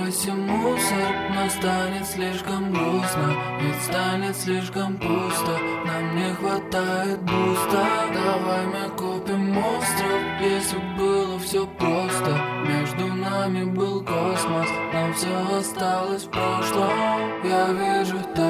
выбросим мусор, но станет слишком грустно, ведь станет слишком пусто. Нам не хватает буста. Давай мы купим остров, если б было все просто. Между нами был космос, но все осталось в прошлом. Я вижу так